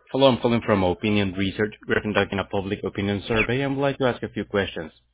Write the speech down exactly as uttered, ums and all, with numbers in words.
Hello, I'm calling from Opinion Research. We're conducting a public opinion survey and would like to ask a few questions.